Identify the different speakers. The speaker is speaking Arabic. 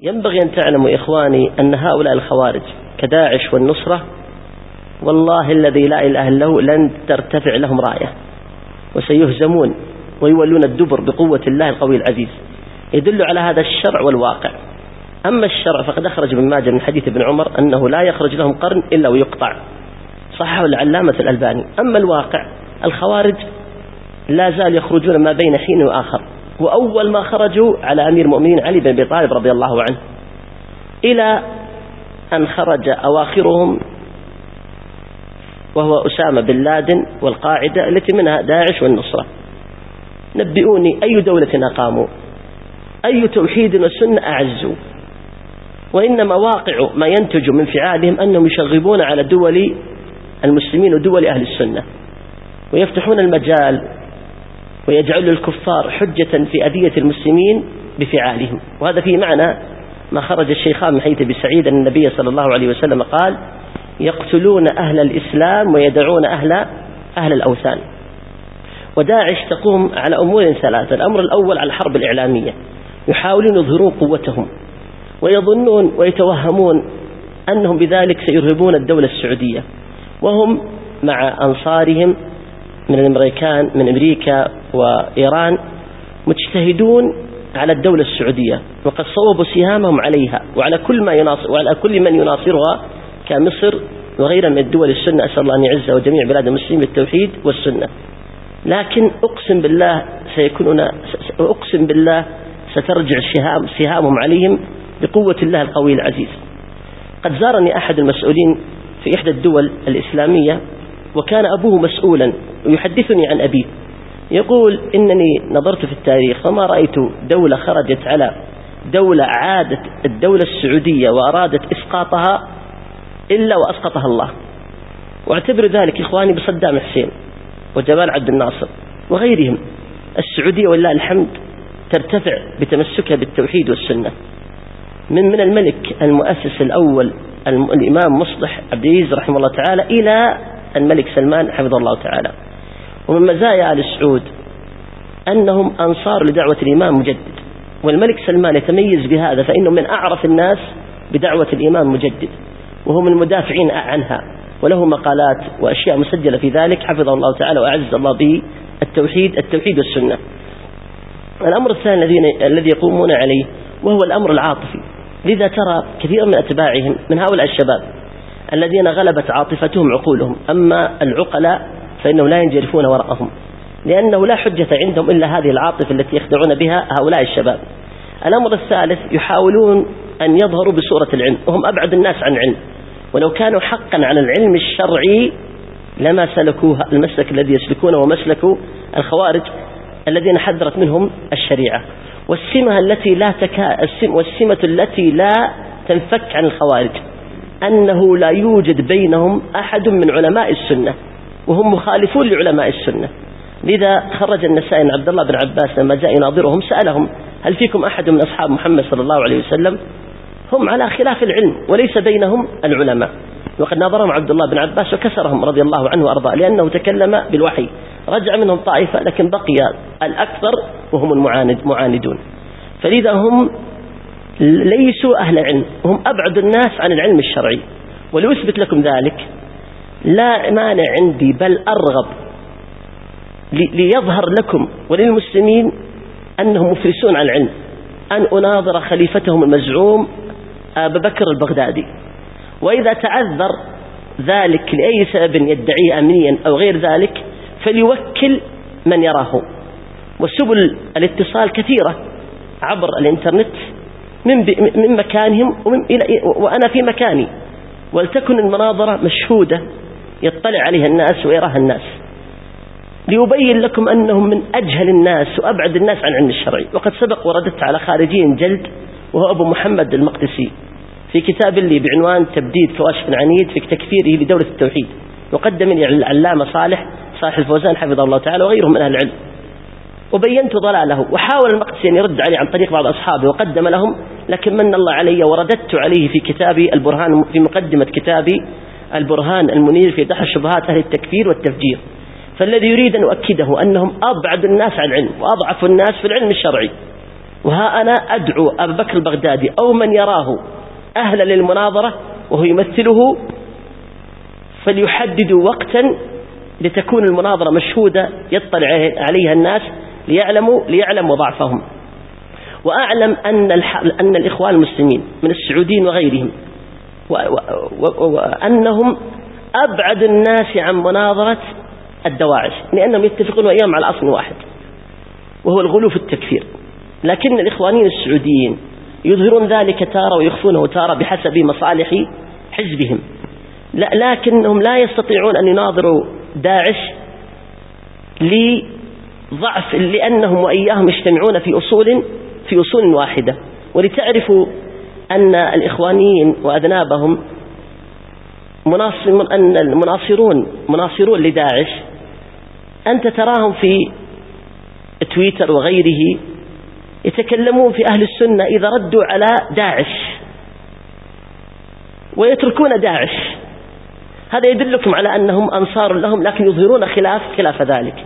Speaker 1: ينبغي أن تعلموا إخواني أن هؤلاء الخوارج كداعش والنصرة والله الذي لا إله إلا هو لن ترتفع لهم راية وسيهزمون ويولون الدبر بقوة الله القوي العزيز. يدل على هذا الشرع والواقع. أما الشرع فقد أخرج ابن ماجه من حديث ابن عمر أنه لا يخرج لهم قرن إلا ويقطع، صححه العلامة الألباني. أما الواقع الخوارج لا زال يخرجون ما بين حين وآخر، وأول ما خرجوا على أمير المؤمنين علي بن أبي طالب رضي الله عنه، إلى أن خرج أواخرهم وهو أسامة بن لادن والقاعدة التي منها داعش والنصرة. نبئوني أي دولة أقاموا، أي توحيد وسنة أعزوا؟ وإنما واقع ما ينتج من فعالهم أنهم يشغبون على دول المسلمين ودول أهل السنة ويفتحون المجال ويجعل الكفار حجة في أذية المسلمين بفعالهم. وهذا في معنى ما خرج الشيخان من حديث أبي سعيد أن النبي صلى الله عليه وسلم قال: يقتلون أهل الإسلام ويدعون أهل الأوثان. وداعش تقوم على أمور ثلاثة. الأمر الأول على الحرب الإعلامية، يحاولون يظهرون قوتهم ويظنون ويتوهمون أنهم بذلك سيرهبون الدولة السعودية، وهم مع أنصارهم من أمريكا وإيران مجتهدون على الدولة السعودية، وقد صوبوا سهامهم عليها وعلى كل من يناصرها كمصر وغيرها من الدول السنة. أسأل الله أن يعز وجميع بلاد المسلمين بالتوحيد والسنة. لكن أقسم بالله سترجع سهامهم عليهم بقوة الله القوي العزيز. قد زارني أحد المسؤولين في إحدى الدول الإسلامية وكان أبوه مسؤولا ويحدثني عن أبيه، يقول: إنني نظرت في التاريخ فما رأيت دولة خرجت على دولة عادت الدولة السعودية وأرادت إسقاطها إلا وأسقطها الله. واعتبر ذلك إخواني بصدام حسين وجمال عبد الناصر وغيرهم. السعودية والله الحمد ترتفع بتمسكها بالتوحيد والسنة، من الملك المؤسس الأول الإمام مصلح عبد العزيز رحمه الله تعالى إلى الملك سلمان حفظه الله تعالى. ومن مزايا آل سعود أنهم أنصار لدعوة الإمام مجدد، والملك سلمان يتميز بهذا، فإنه من أعرف الناس بدعوة الإمام مجدد، وهو من المدافعين عنها، وله مقالات وأشياء مسجلة في ذلك حفظه الله تعالى وأعز الله به التوحيد والسنة. الأمر الثاني الذي يقومون عليه وهو الأمر العاطفي. لذا ترى كثير من أتباعهم من هؤلاء الشباب الذين غلبت عاطفتهم عقولهم، أما العقلاء فإنهم لا ينجرفون وراءهم، لأنه لا حجة عندهم إلا هذه العاطفة التي يخدعون بها هؤلاء الشباب. الأمر الثالث يحاولون أن يظهروا بصورة العلم، وهم أبعد الناس عن علم، ولو كانوا حقا على العلم الشرعي لما سلكوا المسلك الذي يسلكونه ومسلك الخوارج الذين حذرت منهم الشريعة. والسمة التي لا تنفك عن الخوارج أنه لا يوجد بينهم أحد من علماء السنة، وهم مخالفون لعلماء السنة. لذا خرج النسائي عن عبد الله بن عباس لما جاء يناظرهم سألهم: هل فيكم أحد من أصحاب محمد صلى الله عليه وسلم؟ هم على خلاف العلم وليس بينهم العلماء. وقد ناظرهم عبد الله بن عباس وكسرهم رضي الله عنه وأرضاه، لأنه تكلم بالوحي. رجع منهم طائفة لكن بقي الأكثر وهم المعاندون. فلذا هم ليسوا أهل علم، هم أبعد الناس عن العلم الشرعي. ولأثبت لكم ذلك لا مانع عندي بل أرغب ليظهر لكم وللمسلمين أنهم مفلسون عن العلم أن أناظر خليفتهم المزعوم أبا بكر البغدادي، وإذا تعذر ذلك لأي سبب يدعيه أمنيا أو غير ذلك فليوكل من يراه. وسبل الاتصال كثيرة عبر الإنترنت من مكانهم وأنا في مكاني، ولتكن المناظرة مشهودة يطلع عليها الناس ويراها الناس، ليبين لكم أنهم من أجهل الناس وأبعد الناس عن العلم الشرعي. وقد سبق ورددت على خارجي جلد وهو أبو محمد المقدسي في كتاب لي بعنوان تبديد كواشف عنيد في تكفيره لدولة التوحيد، وقدم لي العلامة صالح الفوزان حفظه الله تعالى وغيرهم من أهل العلم، وبينت ضلاله. وحاول المقدسي أن يرد عليه عن طريق بعض أصحابه وقدم لهم، لكن من الله علي ورددت عليه في كتابي البرهان، في مقدمة كتابي البرهان المنير في دحر شبهات أهل التكفير والتفجير. فالذي يريد أن أؤكده أنهم أبعد الناس عن العلم وأضعف الناس في العلم الشرعي، وها أنا أدعو أبا بكر البغدادي أو من يراه أهلا للمناظرة وهو يمثله فليحددوا وقتا لتكون المناظرة مشهودة يطلع عليها الناس ليعلموا ضعفهم. وأعلم أن الإخوان المسلمين من السعوديين وغيرهم وأنهم أبعد الناس عن مناظرة الدواعش، لأنهم يتفقون وإياهم على أصل واحد وهو الغلو في التكفير. لكن الإخوانيين السعوديين يظهرون ذلك تارة ويخفونه تارة بحسب مصالح حزبهم، لكنهم لا يستطيعون أن يناظروا داعش لضعف، لأنهم وإياهم يجتمعون في أصول واحدة. ولتعرفوا أن الإخوانيين وأذنابهم أن مناصرون لداعش أنت تراهم في تويتر وغيره يتكلمون في أهل السنة إذا ردوا على داعش ويتركون داعش. هذا يدلكم على أنهم أنصار لهم، لكن يظهرون خلاف ذلك.